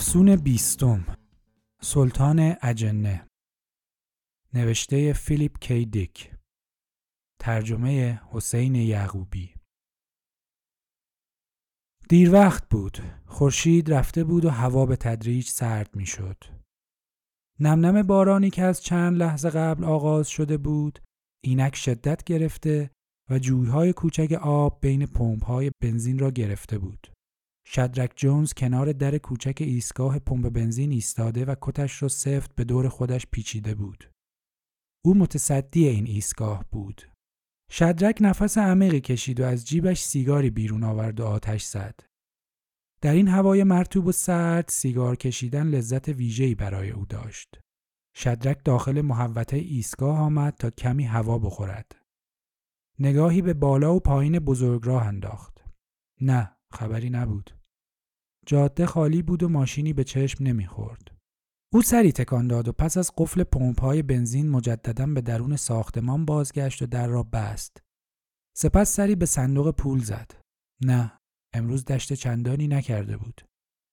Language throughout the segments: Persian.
فسون 20 سلطان اجنه، نوشته فیلیپ کی دیک، ترجمه حسین یعقوبی. دیر وقت بود. خورشید رفته بود و هوا به تدریج سرد می شد. نمنم بارانی که از چند لحظه قبل آغاز شده بود اینک شدت گرفته و جویهای کوچک آب بین پمپ‌های بنزین را گرفته بود. شدرک جونز کنار در کوچک ایستگاه پمپ بنزین ایستاده و کتش را سفت به دور خودش پیچیده بود. او متصدی این ایستگاه بود. شدرک نفس عمیقی کشید و از جیبش سیگاری بیرون آورد و آتش زد. در این هوای مرطوب و سرد سیگار کشیدن لذت ویژه‌ای برای او داشت. شدرک داخل محوطه ایستگاه آمد تا کمی هوا بخورد. نگاهی به بالا و پایین بزرگراه انداخت. نه، خبری نبود. جاده خالی بود و ماشینی به چشم نمیخورد. او سری تکان داد و پس از قفل پمپ‌های بنزین مجدداً به درون ساختمان بازگشت و در را بست. سپس سری به صندوق پول زد. نه، امروز دشت چندانی نکرده بود.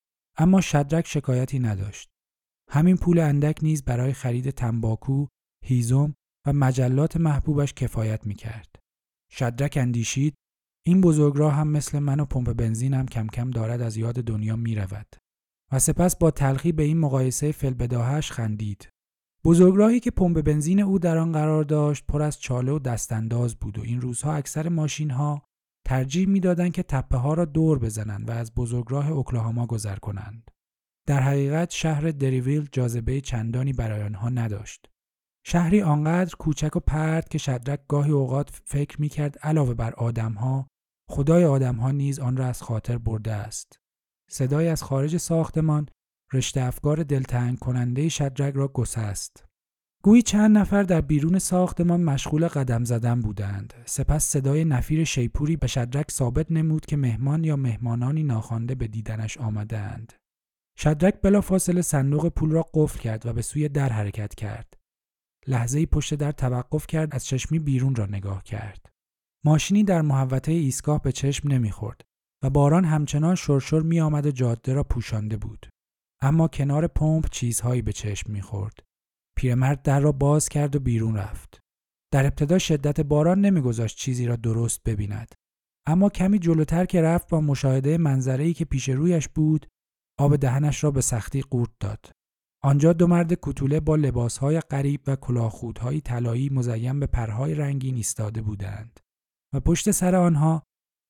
اما شدرک شکایتی نداشت. همین پول اندک نیز برای خرید تنباکو، هیزم و مجلات محبوبش کفایت میکرد. شدرک اندیشید این بزرگراه هم مثل من و پمپ بنزینم کم کم دارد از یاد دنیا می رود. و سپس با تلخی به این مقایسه فی‌البداهه‌اش خندید. بزرگراهی که پمپ بنزین او در آن قرار داشت پر از چاله و دستانداز بود و این روزها اکثر ماشین‌ها ترجیح می‌دادند که تپه‌ها را دور بزنند و از بزرگراه اوکلاهاما گذر کنند. در حقیقت شهر دریویل جاذبه چندانی برای آنها نداشت. شهری آنقدر کوچک و پرت که شدرک گاهی اوقات فکر می‌کرد علاوه بر آدم‌ها، خدای آدم‌ها نیز آن را از خاطر برده است. صدای از خارج ساختمان رشته افکار دلتنگ کننده شدرک را گسست. گویی چند نفر در بیرون ساختمان مشغول قدم زدن بودند. سپس صدای نفیر شیپوری به شدرک ثابت نمود که مهمان یا مهمانانی ناخوانده به دیدنش آمدند. شدرک بلافاصله صندوق پول را قفل کرد و به سوی در حرکت کرد. لحظه‌ای پشت در توقف کرد، از چشمی بیرون را نگاه کرد. ماشینی در محوطه ایستگاه به چشم نمیخورد و باران همچنان شرشر می آمد و جاده را پوشانده بود. اما کنار پمپ چیزهایی به چشم میخورد. پیرمرد در را باز کرد و بیرون رفت. در ابتدا شدت باران نمیگذاشت چیزی را درست ببیند. اما کمی جلوتر که رفت با مشاهده منظره‌ای که پیش رویش بود، آب دهنش را به سختی قورت داد. آنجا دو مرد کوتوله با لباسهای غریب و کلاهخودهای طلایی مزین به پرهای رنگین ایستاده بودند و پشت سر آنها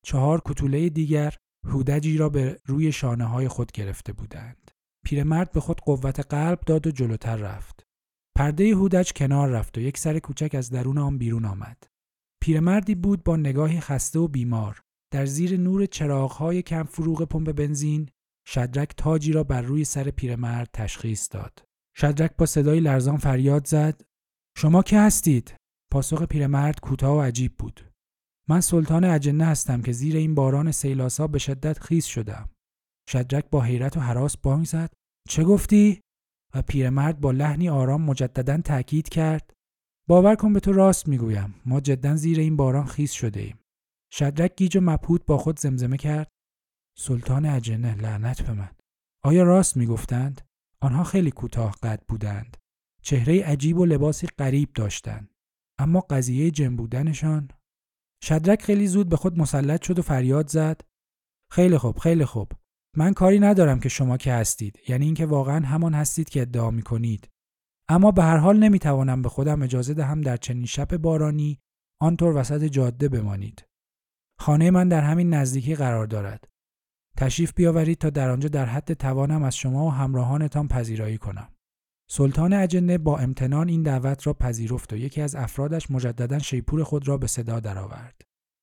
4 کوتوله دیگر هودجی را به روی شانه‌های خود گرفته بودند. پیرمرد به خود قوت قلب داد و جلوتر رفت. پرده هودج کنار رفت و یک سر کوچک از درون آن بیرون آمد. پیرمردی بود با نگاهی خسته و بیمار. در زیر نور چراغ‌های کم فروغ پمپ بنزین شدرک تاجی را بر روی سر پیرمرد تشخیص داد. شدرک با صدای لرزان فریاد زد: شما که هستید؟ پاسخ پیرمرد کوتاه و عجیب بود: من سلطان اجنه هستم که زیر این باران سیلاسا به شدت خیس شدم. شدرک با حیرت و هراس بانگ زد: چه گفتی؟ و پیرمرد با لحنی آرام مجدداً تأکید کرد: باور کن به تو راست میگویم، ما جداً زیر این باران خیس شده ایم. شدرک گیج و مبهوت با خود زمزمه کرد: سلطان اجنه، لعنت به من. آیا راست میگفتند؟ آنها خیلی کوتاه قد بودند. چهره عجیب و لباسی غریب داشتند. اما قضیه جن بودنشان. شدرک خیلی زود به خود مسلط شد و فریاد زد: خیلی خوب، خیلی خوب. من کاری ندارم که شما که هستید، یعنی اینکه واقعا همان هستید که ادعا می‌کنید. اما به هر حال نمی‌توانم به خودم اجازه دهم در چنین شب بارانی آنطور وسط جاده بمانید. خانه من در همین نزدیکی قرار دارد. تشریف بیاورید تا در آنجا در حد توانم از شما و همراهانتان پذیرایی کنم. سلطان اجنه با امتنان این دعوت را پذیرفت و یکی از افرادش مجدداً شیپور خود را به صدا درآورد.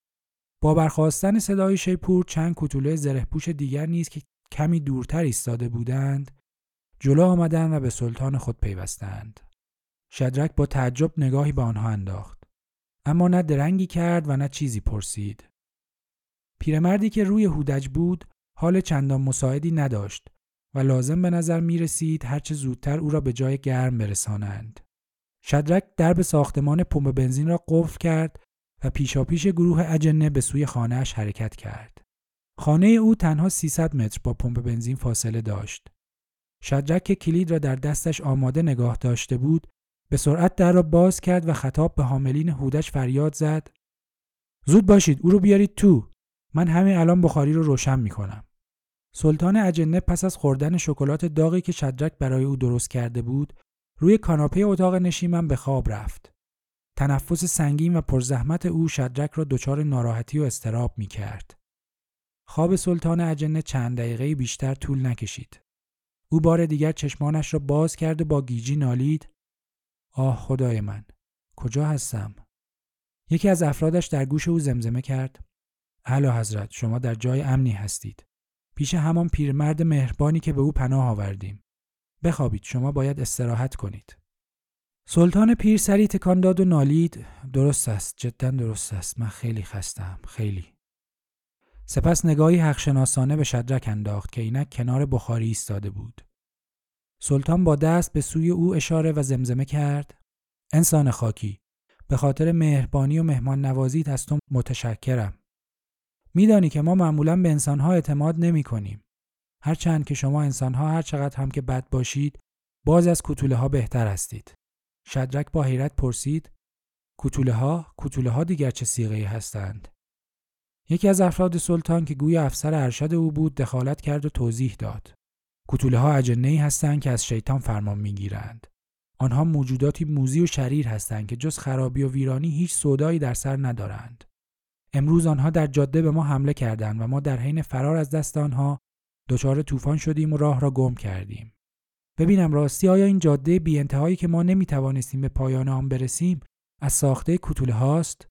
با برخاستن صدای شیپور چند کوتوله زره‌پوش دیگر نیز که کمی دورتر ایستاده بودند جلو آمدند و به سلطان خود پیوستند. شدرک با تعجب نگاهی به آنها انداخت، اما نه درنگی کرد و نه چیزی پرسید. پیرمردی که روی هودج بود حال چندان مساعدی نداشت و لازم به نظر می رسید هرچه زودتر او را به جای گرم برسانند. شدرک درب ساختمان پمپ بنزین را قفل کرد و پیشاپیش گروه اجنه به سوی خانه‌اش حرکت کرد. خانه او تنها 300 متر با پمپ بنزین فاصله داشت. شدرک که کلید را در دستش آماده نگاه داشته بود، به سرعت در را باز کرد و خطاب به حاملین هودج فریاد زد: زود باشید، او رو بیارید تو. من همین الان بخاری رو روشن میکنم. سلطان اجنه پس از خوردن شکلات داغی که شدرک برای او درست کرده بود، روی کاناپه اتاق نشیمن به خواب رفت. تنفس سنگین و پرزحمت او شدرک را دچار ناراحتی و اضطراب میکرد. خواب سلطان اجنه چند دقیقه بیشتر طول نکشید. او بار دیگر چشمانش را باز کرد و با گیجی نالید: آه خدای من، کجا هستم؟ یکی از افرادش در گوش او زمزمه کرد: اعلی حضرت، شما در جای امنی هستید. پیش همان پیرمرد مهربانی که به او پناه آوردیم. بخوابید، شما باید استراحت کنید. سلطان پیر سری تکان داد و نالید: درست است، جدا درست است. من خیلی خسته‌ام، خیلی. سپس نگاهی حقشناسانه به شدرک انداخت که اینک کنار بخاری ایستاده بود. سلطان با دست به سوی او اشاره و زمزمه کرد: انسان خاکی، به خاطر مهربانی و مهمان نوازیت از تو متشکرم. میدانی که ما معمولاً به انسانها اعتماد نمی کنیم. هرچند که شما انسانها هر چقدر هم که بد باشید، باز از کوتوله ها بهتر هستید. شدرک با حیرت پرسید: کوتوله ها دیگر چه صیغه‌ای هستند؟ یکی از افراد سلطان که گویا افسر ارشد او بود دخالت کرد و توضیح داد: کوتوله ها اجنه‌ای هستند که از شیطان فرمان میگیرند. آنها موجوداتی موذی و شریر هستند که جز خرابی و ویرانی هیچ سودایی در سر ندارند. امروز آنها در جاده به ما حمله کردند و ما در حین فرار از دست آنها دچار طوفان شدیم و راه را گم کردیم. ببینم راستی آیا این جاده بی انتهایی که ما نمیتوانستیم به پایان آن برسیم از ساخته کوتوله هاست؟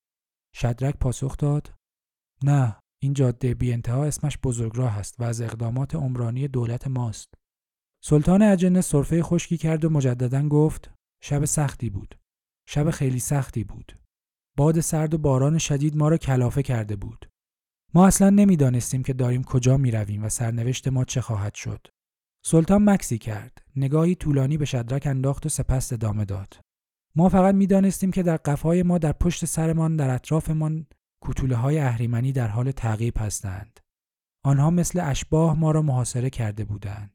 شدرک پاسخ داد: نه، این جاده بی انتها اسمش بزرگراه است و از اقدامات عمرانی دولت ماست. سلطان اجنه سرفه خشکی کرد و مجددا گفت: شب سختی بود. شب خیلی سختی بود. باد سرد و باران شدید ما را کلافه کرده بود. ما اصلا نمیدانستیم که داریم کجا می رویم و سرنوشت ما چه خواهد شد. سلطان مکسی کرد. نگاهی طولانی به شدرک انداخت و سپس ادامه داد: ما فقط میدانستیم که در قفای ما در پشت سرمان در اطرافمان کوتوله های اهریمنی در حال تعقیب هستند. آنها مثل اشباح ما را محاصره کرده بودند.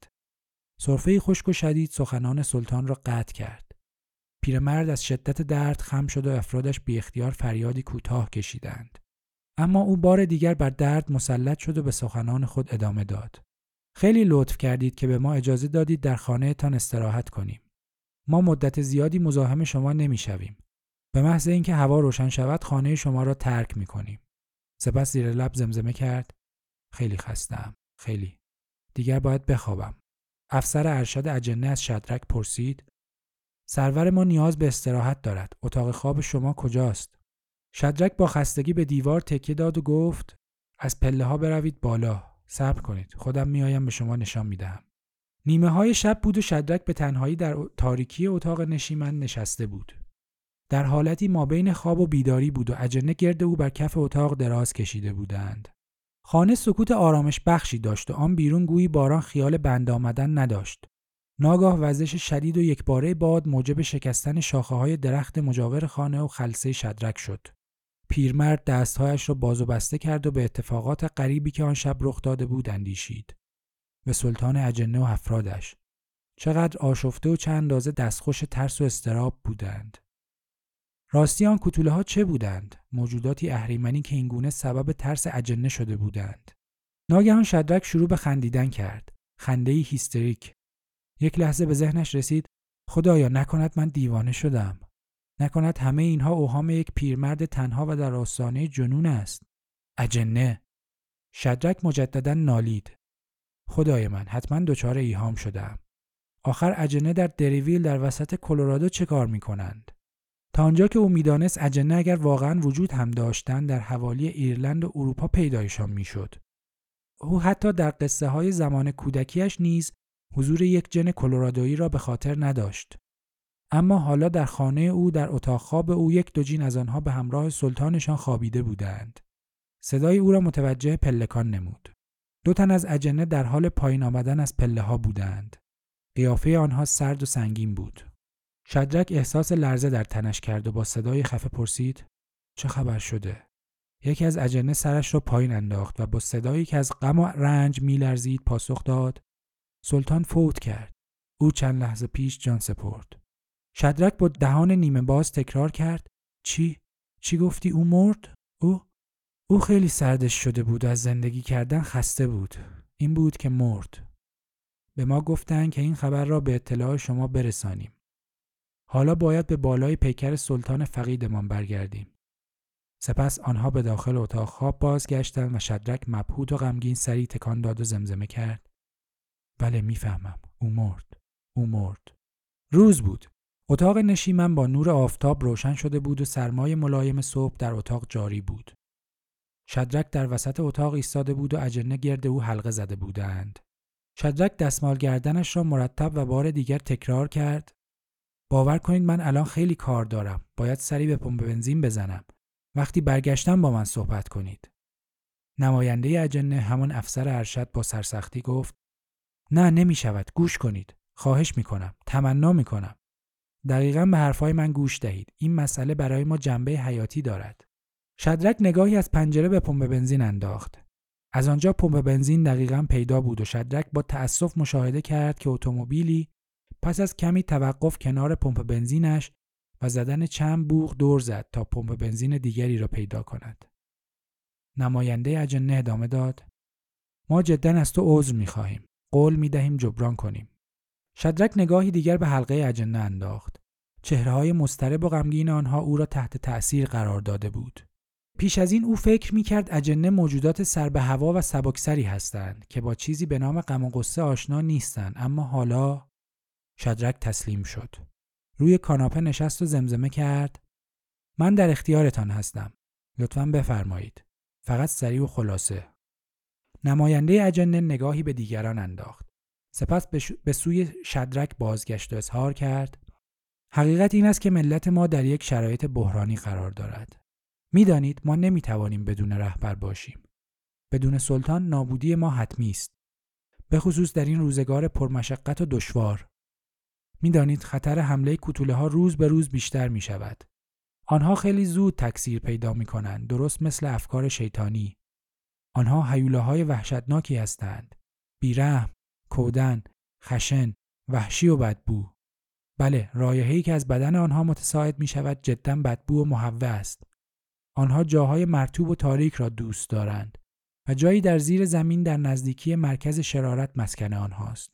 سرفه خشک و شدید سخنان سلطان را قطع کرد. پیرمرد از شدت درد خم شد و افرادش بی اختیار فریادی کوتاه کشیدند. اما او بار دیگر بر درد مسلط شد و به سخنان خود ادامه داد: خیلی لطف کردید که به ما اجازه دادید در خانه تان استراحت کنیم. ما مدت زیادی مزاحم شما نمیشویم. به محض اینکه هوا روشن شود خانه شما را ترک میکنیم. سپس زیر لب زمزمه کرد: خیلی خسته‌ام، خیلی. دیگر باید بخوابم. افسر ارشد اجنه از شدرک پرسید: سرور ما نیاز به استراحت دارد. اتاق خواب شما کجاست؟ شدرک با خستگی به دیوار تکیه داد و گفت: از پله ها بروید بالا. صبر کنید، خودم میایم به شما نشان میدهم. نیمه های شب بود و شدرک به تنهایی در تاریکی اتاق نشیمن نشسته بود. در حالتی مابین خواب و بیداری بود و اجنه گرد او بر کف اتاق دراز کشیده بودند. خانه سکوت آرامش بخشی داشت و آن بیرون گویی باران خیال بند آمدن نداشت. ناگاه وزش شدید و یکباره باد موجب شکستن شاخه‌های درخت مجاور خانه و خلسه شدرک شد. پیرمرد دستهایش را باز و بسته کرد و به اتفاقات غریبی که آن شب رخ داده بود اندیشید. به سلطان اجنه و افرادش. چقدر آشفته و چند اندازه دستخوش ترس و اضطراب بودند. راستی آن کوتوله ها چه بودند؟ موجوداتی اهریمنی که اینگونه سبب ترس اجنه شده بودند. ناگهان شدرک شروع به خندیدن کرد. خنده‌ای هیستریک. یک لحظه به ذهنش رسید: خدایا نکند من دیوانه شدم. نکند همه اینها اوهام یک پیرمرد تنها و در آستانه جنون است. اجنه. شدرک مجددا نالید: خدای من، حتما دچار ایهام شدم. آخر اجنه در دریویل در وسط کلرادو چه کار میکنند؟ تا آنجا که او میدانست اجنه اگر واقعا وجود هم داشتند در حوالی ایرلند و اروپا پیدایشان میشد. او حتی در قصه های زمان کودکیش نیز حضور یک جن کلرادویی را به خاطر نداشت. اما حالا در خانه او در اتاق خواب او یک دو جین از آنها به همراه سلطانشان خوابیده بودند. صدای او را متوجه پلکان نمود. 2 تن از اجنه در حال پایین آمدن از پله ها بودند. قیافه آنها سرد و سنگین بود. شدرک احساس لرزه در تنش کرد و با صدای خفه پرسید: چه خبر شده؟ یکی از اجنه سرش را پایین انداخت و با صدایی که از غم و رنج می‌لرزید پاسخ داد: سلطان فوت کرد. او چند لحظه پیش جان سپرد. شدرک با دهان نیمه باز تکرار کرد: چی گفتی؟ او مرد؟ او خیلی سردش شده بود و از زندگی کردن خسته بود. این بود که مرد. به ما گفتند که این خبر را به اطلاع شما برسانیم. حالا باید به بالای پیکر سلطان فقیدمان برگردیم. سپس آنها به داخل اتاق خواب بازگشتند و شدرک مبهوت و غمگین سری تکان داد و زمزمه کرد: بله میفهمم. او مرد. روز بود. اتاق نشیمن با نور آفتاب روشن شده بود و سرمای ملایم صبح در اتاق جاری بود. شدرک در وسط اتاق ایستاده بود و اجنه گرد او حلقه زده بودند. شدرک دستمال گردنش را مرتب و بار دیگر تکرار کرد: باور کنید من الان خیلی کار دارم. باید سری به پمپ بنزین بزنم. وقتی برگشتم با من صحبت کنید. نماینده اجنه، همان افسر ارشد، با سرسختی گفت: نه، نمی شود. گوش کنید. خواهش می کنم. تمنا می کنم. دقیقاً به حرفای من گوش دهید. این مسئله برای ما جنبه حیاتی دارد. شدرک نگاهی از پنجره به پمپ بنزین انداخت. از آنجا پمپ بنزین دقیقاً پیدا بود و شدرک با تأسف مشاهده کرد که اتومبیلی پس از کمی توقف کنار پمپ بنزینش و زدن چند بوق دور زد تا پمپ بنزین دیگری را پیدا کند. نماینده اجنه ادامه داد: ما جداً از تو عذر می‌خواهیم. قول می‌دهیم جبران کنیم. شدرک نگاهی دیگر به حلقه اجنه انداخت. چهره‌های مضطرب و غمگین آنها او را تحت تأثیر قرار داده بود. پیش از این او فکر می‌کرد اجنه موجودات سر به هوا و سبکسری هستند که با چیزی به نام غم و غصه آشنا نیستند، اما حالا شدرک تسلیم شد. روی کاناپه نشست و زمزمه کرد: من در اختیارتان هستم. لطفاً بفرمایید. فقط سریع و خلاصه. نماینده اجنه نگاهی به دیگران انداخت. سپس به سوی شدرک بازگشت و اظهار کرد: حقیقت این است که ملت ما در یک شرایط بحرانی قرار دارد. می‌دانید ما نمی‌توانیم بدون رهبر باشیم. بدون سلطان نابودی ما حتمی است. به خصوص در این روزگار پرمشقت و دشوار. می‌دانید خطر حمله کوتوله‌ها روز به روز بیشتر می‌شود. آنها خیلی زود تکثیر پیدا می‌کنند، درست مثل افکار شیطانی. آنها هیولاهای وحشتناکی هستند. بیرحم، کودن، خشن، وحشی و بدبو. بله، رایحه‌ای که از بدن آنها متساعد می‌شود جداً بدبو و محوه است. آنها جاهای مرطوب و تاریک را دوست دارند و جایی در زیر زمین در نزدیکی مرکز شرارت مسکن آنهاست.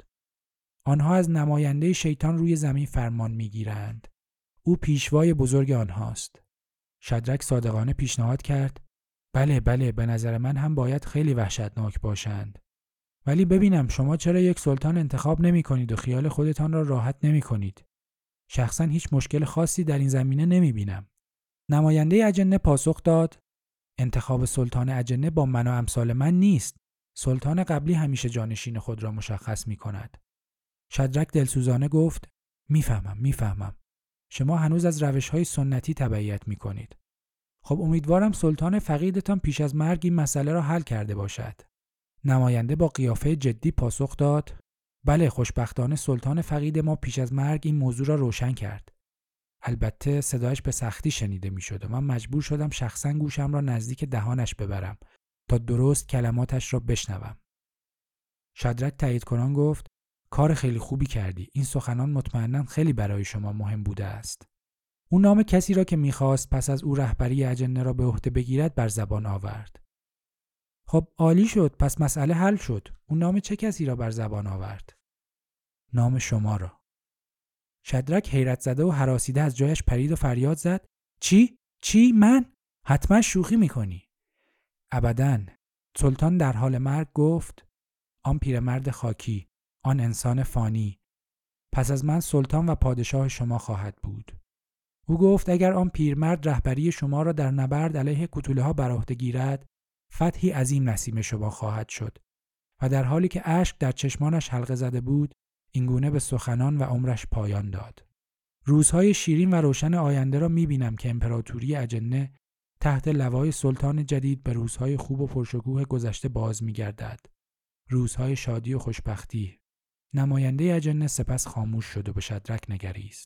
آنها از نماینده شیطان روی زمین فرمان می‌گیرند. او پیشوای بزرگ آنهاست. شدرک صادقانه پیشنهاد کرد: بله، به نظر من هم باید خیلی وحشتناک باشند. ولی ببینم شما چرا یک سلطان انتخاب نمی کنید و خیال خودتان را راحت نمی کنید؟ شخصا هیچ مشکل خاصی در این زمینه نمی بینم. نماینده اجنه پاسخ داد: انتخاب سلطان اجنه با من و امثال من نیست. سلطان قبلی همیشه جانشین خود را مشخص می کند. شدرک دلسوزانه گفت: میفهمم. شما هنوز از روش‌های سنتی تبعیت می کنید. خب امیدوارم سلطان فقیدتان پیش از مرگ این مسئله را حل کرده باشد. نماینده با قیافه جدی پاسخ داد: بله، خوشبختانه سلطان فقید ما پیش از مرگ این موضوع را روشن کرد. البته صدایش به سختی شنیده می شد و من مجبور شدم شخصاً گوشم را نزدیک دهانش ببرم تا درست کلماتش را بشنوم. شدرک تایید کنان گفت: کار خیلی خوبی کردی. این سخنان مطمئناً خیلی برای شما مهم بوده است. او نام کسی را که می‌خواست پس از او رهبری اجنه را به عهده بگیرد بر زبان آورد. خب عالی شد، پس مسئله حل شد. او نام چه کسی را بر زبان آورد؟ نام شما را. شدرک حیرت زده و هراسیده از جایش پرید و فریاد زد: چی؟ من؟ حتما شوخی می‌کنی. ابداً. سلطان در حال مرگ گفت: آن پیرمرد خاکی، آن انسان فانی، پس از من سلطان و پادشاه شما خواهد بود. او گفت اگر آن پیرمرد رهبری شما را در نبرد علیه کوتوله‌ها بر عهده گیرد، فتحی عظیم نصیب شما خواهد شد. و در حالی که اشک در چشمانش حلقه زده بود، اینگونه به سخنان و عمرش پایان داد: روزهای شیرین و روشن آینده را می‌بینم که امپراتوری اجنه تحت لوای سلطان جدید به روزهای خوب و پرشکوه گذشته باز می‌گردد. روزهای شادی و خوشبختی. نماینده اجنه سپس خاموش شد و به شدرک نگریست.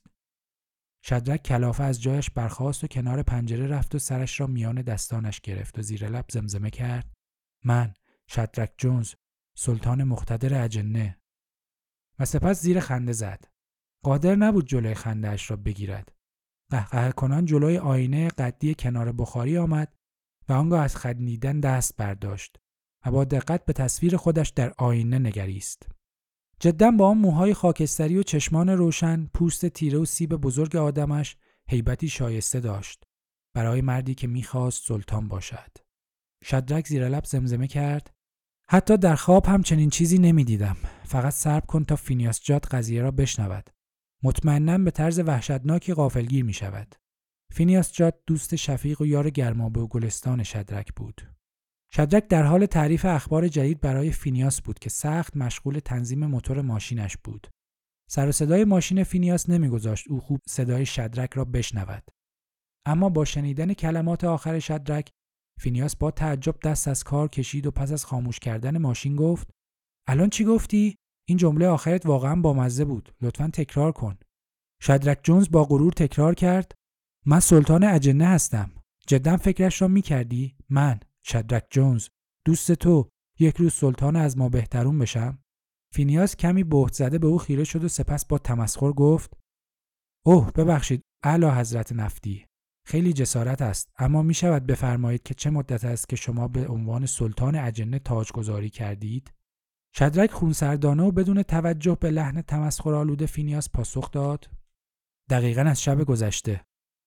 شدرک کلافه از جایش برخاست و کنار پنجره رفت و سرش را میان دستانش گرفت و زیر لب زمزمه کرد: من، شدرک جونز، سلطان مقتدر اجنه. و سپس زیر خنده زد. قادر نبود جلوی خنده‌اش را بگیرد. قهقه کنان جلوی آینه قدی کنار بخاری آمد و آنگاه از خندیدن دست برداشت و با دقت به تصویر خودش در آینه نگریست. جداً با آن موهای خاکستری و چشمان روشن، پوست تیره و سیب بزرگ آدمش هیبتی شایسته داشت برای مردی که می‌خواست سلطان باشد. شدرک زیر لب زمزمه کرد: حتی در خواب هم چنین چیزی نمی‌دیدم. فقط صبر کن تا فینیاس جاد قضیه را بشنود. مطمئناً به طرز وحشتناکی غافلگیر می‌شود. فینیاس جاد دوست شفیق و یار گرمابه و گلستان شدرک بود. شدرک در حال تعریف اخبار جدید برای فینیاس بود که سخت مشغول تنظیم موتور ماشینش بود. سر و صدای ماشین فینیاس نمی‌گذاشت او خوب صدای شدرک را بشنود. اما با شنیدن کلمات آخر شدرک، فینیاس با تعجب دست از کار کشید و پس از خاموش کردن ماشین گفت: الان چی گفتی؟ این جمله آخرت واقعا بامزه بود. لطفاً تکرار کن. شدرک جونز با غرور تکرار کرد: من سلطان اجنه هستم. جدا فکرش را می‌کردی؟ من شدرک جونز، دوست تو، یک روز سلطان از ما بهترون بشم؟ فینیاس کمی بهت زده به او خیره شد و سپس با تمسخر گفت: اوه ببخشید اعلی حضرت نفتی، خیلی جسارت است، اما می شود بفرمایید که چه مدت است که شما به عنوان سلطان اجنه تاجگذاری کردید؟ شدرک خونسردانه و بدون توجه به لحن تمسخرآلود فینیاس پاسخ داد: دقیقاً از شب گذشته.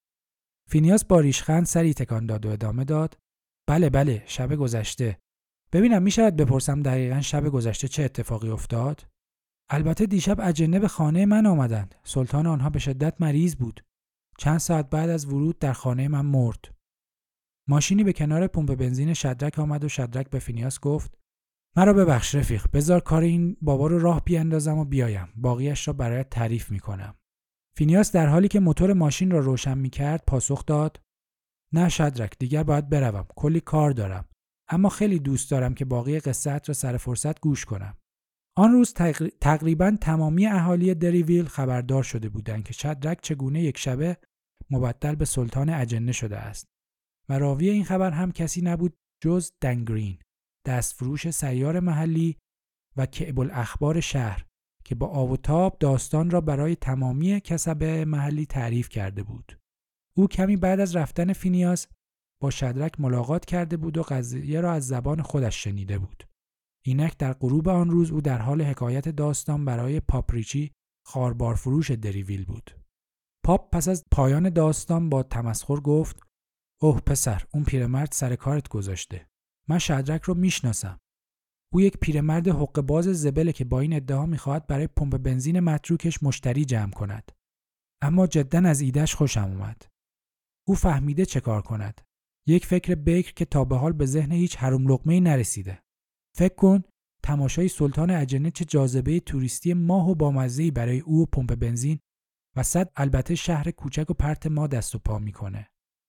فینیاس با ریشخند سری تکان داد و ادامه داد: بله شب گذشته. ببینم می شود بپرسم دقیقاً شب گذشته چه اتفاقی افتاد؟ البته دیشب اجنه به خانه من آمدند. سلطان آنها به شدت مریض بود. چند ساعت بعد از ورود در خانه من مرد. ماشینی به کنار پمپ بنزین شدرک آمد و شدرک به فینیاس گفت: مرا ببخش رفیق، بذار کار این بابا رو راه بیاندازم و بیایم. باقیش را برایت تعریف میکنم. فینیاس در حالی که موتور ماشین را روشن میکرد پاسخ داد: نه شدرک، دیگر باید بروم. کلی کار دارم. اما خیلی دوست دارم که باقی قصه‌ات را سر فرصت گوش کنم. آن روز تقریباً تمامی اهالی دریویل خبردار شده بودند که شدرک چگونه یک شبه مبدل به سلطان اجنه شده است و راوی این خبر هم کسی نبود جز دنگرین، دستفروش سیار محلی و کعب الاخبار شهر که با آب و تاب داستان را برای تمامی کسبه محلی تعریف کرده بود. او کمی بعد از رفتن فینیاس با شدرک ملاقات کرده بود و قضیه را از زبان خودش شنیده بود. اینک در غروب آن روز او در حال حکایت داستان برای پاپ ریچی، خاربار فروش دریویل بود. پاپ پس از پایان داستان با تمسخر گفت: اوه پسر، اون پیرمرد سر کارت گذاشته. من شدرک رو میشناسم. او یک پیرمرد حقه باز زبله که با این ادعا میخواهد برای پمپ بنزین متروکش مشتری جمع کند. اما جداً از ایدهش خوشم اومد. او فهمیده چه کار کند. یک فکر بکر که تا به حال به ذهن هیچ حروم لقمه‌ای نرسیده. فکر کن تماشای سلطان اجنه چه جاذبه توریستی ماه و بامزه‌ای برای او و پمپ بنزین و صد البته شهر کوچک و پرت ما دست و پا میکنه.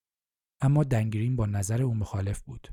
اما دنگرین با نظر او مخالف بود.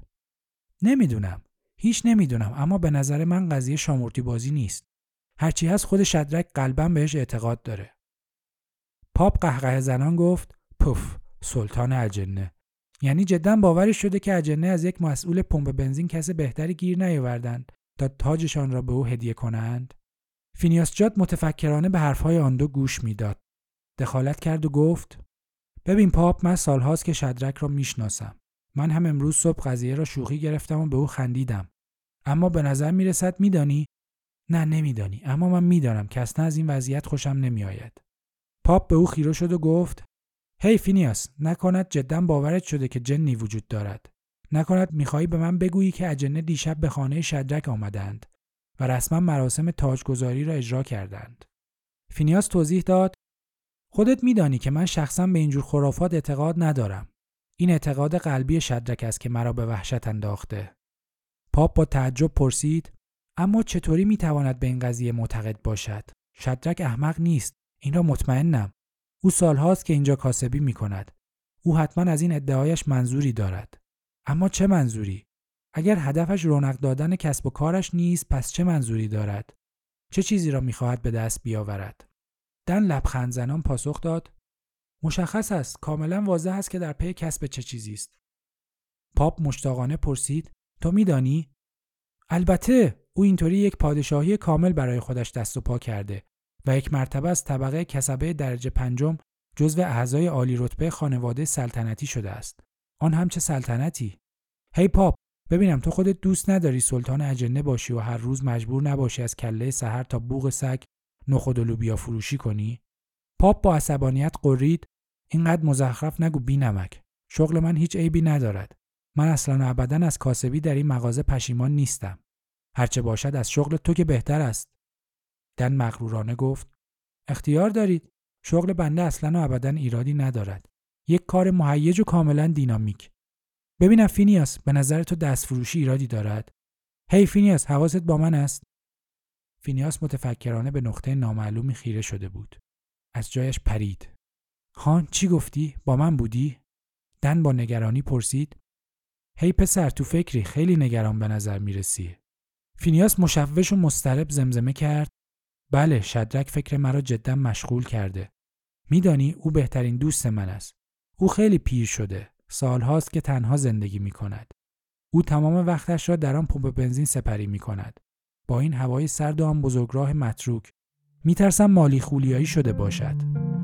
نمیدونم، اما به نظر من قضیه شامورتی بازی نیست. هرچی هست خود شدرک قلباً بهش اعتقاد داره. پاپ قهقه زنان گفت: پف، سلطان اجنه. یعنی جداً باورش شده که اجنه از یک مسئول پمپ بنزین کس بهتری گیر نیاوردند تا تاجشان را به او هدیه کنند؟ فینیاس جاد متفکرانه به حرفهای آن دو گوش میداد. دخالت کرد و گفت: ببین پاپ، من سالهاست که شدرک را میشناسم. من هم امروز صبح قضیه را شوخی گرفتم و به او خندیدم. اما به نظر میرسد میدانی؟ نه نمیدانی، اما من میدانم که اصلا از این وضعیت خوشم نمیآید. پاپ به او خیره شد و گفت: هی فینیاس، نکند جدا باورت شده که جنی وجود دارد؟ نکند میخوایی به من بگویی که اجنه دیشب به خانه شدرک آمدند و رسما مراسم تاجگذاری را اجرا کردند؟ فینیاس توضیح داد: خودت میدانی که من شخصا به اینجور خرافات اعتقاد ندارم. این اعتقاد قلبی شدرک است که مرا به وحشت انداخته. پاپ با تعجب پرسید: اما چطوری میتواند به این قضیه معتقد باشد؟ شدرک احمق نیست، این را مطمئنم. او سالهاست که اینجا کاسبی میکند. او حتما از این ادعایش منظوری دارد. اما چه منظوری؟ اگر هدفش رونق دادن کسب و کارش نیست، پس چه منظوری دارد؟ چه چیزی را میخواهد به دست بیاورد؟ دن لبخند زنان پاسخ داد: مشخص است، کاملا واضح است که در پی کسب چه چیزی است. پاپ مشتاقانه پرسید: تو میدانی؟ البته، او اینطوری یک پادشاهی کامل برای خودش دست و پا کرده و یک مرتبه از طبقه کسبه درجه 5 جزو اعضای عالی رتبه خانواده سلطنتی شده است. آن هم چه سلطنتی؟ هی پاپ، ببینم تو خودت دوست نداری سلطان اجنه باشی و هر روز مجبور نباشی از کله سحر تا بوق سگ نخود و لوبیا فروشی کنی؟ پاپ با عصبانیت قرید: اینقدر مزخرف نگو بی‌نمک. شغل من هیچ عیبی ندارد. من اصلا و ابدا از کاسبی در این مغازه پشیمان نیستم. هرچه باشد از شغل تو که بهتر است. دن مغرورانه گفت: اختیار دارید. شغل بنده اصلا و ابدا ایرادی ندارد. یک کار مهیج و کاملا دینامیک. ببینم فینیاس، به نظر تو دستفروشی ایرادی دارد؟ هی فینیاس، حواست با من است؟ فینیاس متفکرانه به نقطه نامعلومی خیره شده بود. از جایش پرید. خان چی گفتی؟ با من بودی؟ دن با نگرانی پرسید: هی پسر، تو فکری، خیلی نگران به نظر میرسی. فینیاس مشوش و مضطرب زمزمه کرد: بله، شدرک فکر مرا جدا مشغول کرده. میدانی او بهترین دوست من است. او خیلی پیر شده. سالهاست که تنها زندگی می کند. او تمام وقتش را در آن پمپ بنزین سپری می کند. با این هوای سرد و آن بزرگراه متروک. می ترسم مالی خولیایی شده باشد.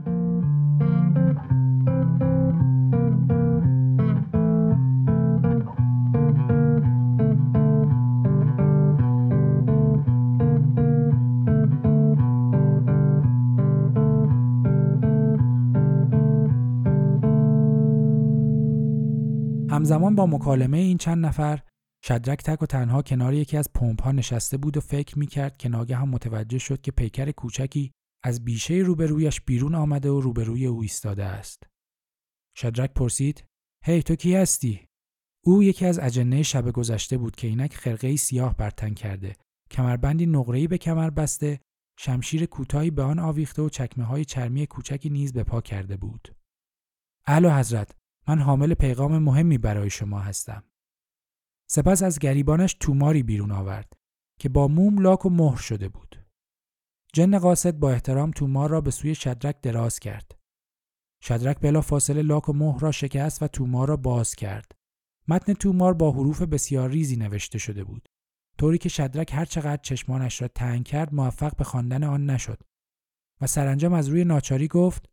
همزمان با مکالمه این چند نفر، شدرک تک و تنها کنار یکی از پمپ‌ها نشسته بود و فکر می‌کرد که ناگهان متوجه شد که پیکر کوچکی از بیشه روبرویش بیرون آمده و روبروی او ایستاده است. شدرک پرسید: هی تو کی هستی؟ او یکی از اجنه شب گذشته بود که اینک خرقه‌ای سیاه بر تن کرده، کمربندی نقره‌ای به کمر بسته، شمشیر کوتاهی به آن آویخته و چکمه‌های چرمی کوچکی نیز به پا کرده بود. اعلی حضرت، من حامل پیغام مهمی برای شما هستم. سپس از گریبانش توماری بیرون آورد که با موم لاک و مهر شده بود. جن قاصد با احترام تومار را به سوی شدرک دراز کرد. شدرک بلا فاصله لاک و مهر را شکست و تومار را باز کرد. متن تومار با حروف بسیار ریزی نوشته شده بود، طوری که شدرک هر چقدر چشمانش را تنگ کرد موفق به خواندن آن نشد و سرانجام از روی ناچاری گفت: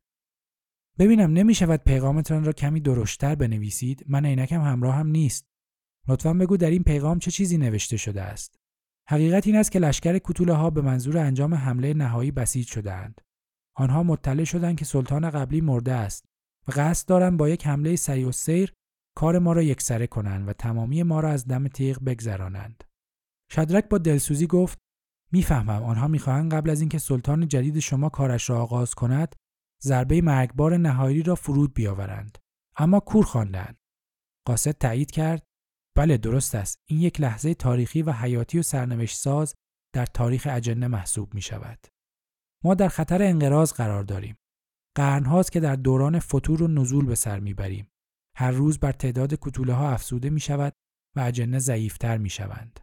ببینم نمی شود پیغامتان را کمی درشتر بنویسید؟ من عینکم همراهم نیست. لطفاً بگو در این پیغام چه چیزی نوشته شده است. حقیقت این است که لشکر کوتوله ها به منظور انجام حمله نهایی بسیج شده‌اند. آنها مطلع شدند که سلطان قبلی مرده است و قصد دارند با یک حمله سریع السیر کار ما را یکسره کنند و تمامی ما را از دم تیغ بگذرانند. شدرک با دلسوزی گفت: میفهمم آنها میخواهند قبل از اینکه سلطان جدید شما کارش را آغاز کند ضربه مرگبار نهایی را فرود بیاورند، اما کور خواندند. قاصد تایید کرد: بله درست است. این یک لحظه تاریخی و حیاتی و سرنوشت ساز در تاریخ اجنه محسوب می شود. ما در خطر انقراض قرار داریم. قرن‌هاست که در دوران فتور و نزول به سر می بریم. هر روز بر تعداد کوتوله ها افزوده می شود و اجنه ضعیفتر می شوند.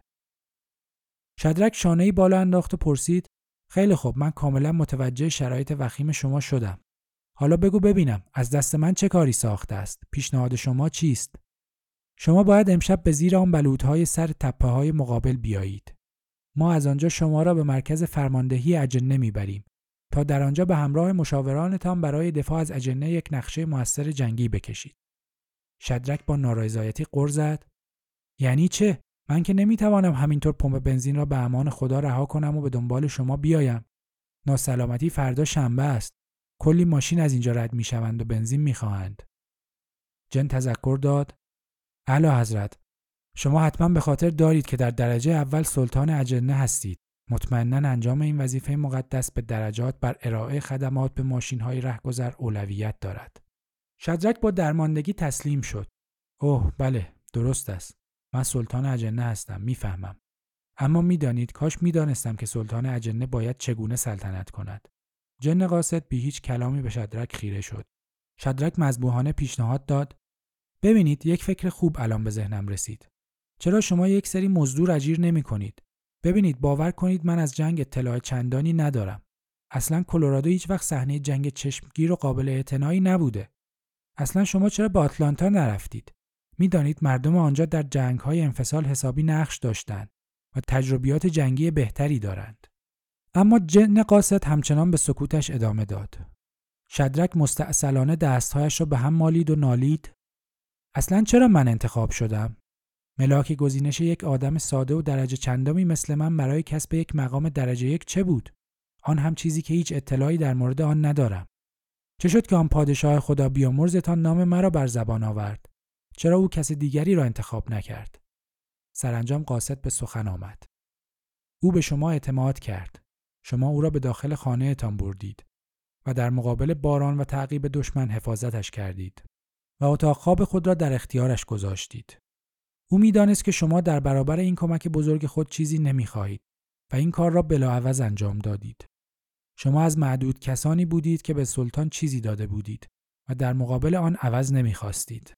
شدرک شانه‌ای بالا انداخت و پرسید: خیلی خوب، من کاملا متوجه شرایط وخیم شما شدم. حالا بگو ببینم از دست من چه کاری ساخته است؟ پیشنهاد شما چیست؟ شما باید امشب به زیر آن بلوط‌های سر تپه‌های مقابل بیایید. ما از آنجا شما را به مرکز فرماندهی اجنه میبریم تا در آنجا به همراه مشاورانتان برای دفاع از اجنه یک نقشه موثر جنگی بکشید. شدرک با نارضایتی غر زد: یعنی چه؟ من که نمیتوانم همینطور پمپ بنزین را به امان خدا رها کنم و به دنبال شما بیایم. ناسلامتی فردا شنبه است. کلی ماشین از اینجا رد میشوند و بنزین میخواهند. جن تذکر داد: اعلی حضرت، شما حتما به خاطر دارید که در درجه اول سلطان اجنه هستید. مطمئناً انجام این وظیفه مقدس به درجات بر ارائه خدمات به ماشین‌های رهگذر اولویت دارد. شدرک با درماندگی تسلیم شد. اوه بله، درست است. من سلطان اجنه هستم، میفهمم. اما میدانید کاش میدانستم که سلطان اجنه باید چگونه سلطنت کند. جن قاصد بی هیچ کلامی به شدرک خیره شد. شدرک مذبوحانه پیشنهاد داد: ببینید یک فکر خوب الان به ذهنم رسید. چرا شما یک سری مزدور اجیر نمی کنید؟ ببینید باور کنید من از جنگ اطلاع چندانی ندارم. اصلا کلرادو هیچ وقت صحنه جنگ چشمگیر و قابل اعتنایی نبوده. اصلا شما چرا به آتلانتا نرفتید؟ میدانید مردم آنجا در جنگ‌های انفصال حسابی نقش داشتند. و تجربیات جنگی بهتری دارند. اما جن قاصد همچنان به سکوتش ادامه داد. شدرک مستعسلانه دستهایش را به هم مالید و نالید: اصلاً چرا من انتخاب شدم؟ ملاک گزینش یک آدم ساده و درجه چندمی مثل من برای کسب یک مقام درجه یک چه بود؟ آن هم چیزی که هیچ اطلاعی در مورد آن ندارم. چه شد که آن پادشاه خدا بیامرزتان نام مرا بر زبان آورد؟ چرا او کس دیگری را انتخاب نکرد؟ سرانجام قاصد به سخن آمد. او به شما اعتماد کرد. شما او را به داخل خانه تان بردید و در مقابل باران و تعقیب دشمن حفاظتش کردید و اتاق خواب خود را در اختیارش گذاشتید. او می‌دانست که شما در برابر این کمک بزرگ خود چیزی نمی‌خواهید و این کار را بلاعوض انجام دادید. شما از معدود کسانی بودید که به سلطان چیزی داده بودید و در مقابل آن عوض نمی‌خواستید.